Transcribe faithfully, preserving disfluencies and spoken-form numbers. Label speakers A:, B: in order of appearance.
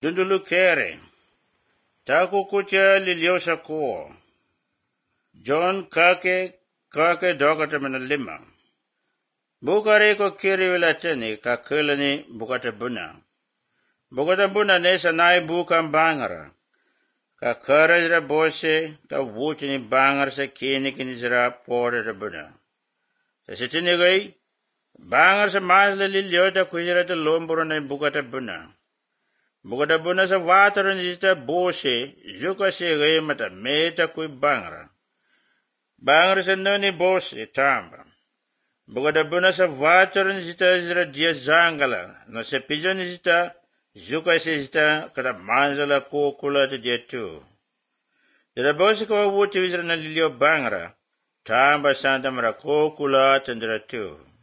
A: Dundulu kere. Taku kucha liliosa kuo. John kake kake dogata mana lima. Bukare ko kiri wilateni kakelani bukata buna. Bukata buna nesa nai bukan bangara. Ka kara jira bose ka wuchini bangar sa kini kini jira pore da buna. Sa sitini gai bangar sa mazla liliota kujira ta lomboro na bukata buna. Bukata buna sa watara nijita bose juka se gai mata meta kui bangara. Bangar sa noni bose tamba. Bukata buna sa watara nijita jira dia zangala. No se pijo nijita juka se jita kata manzala kukula ta dia tu. Jira bose kawa wuti wizira na lilio bangara. Tamba santa mara kukula ta jira tu.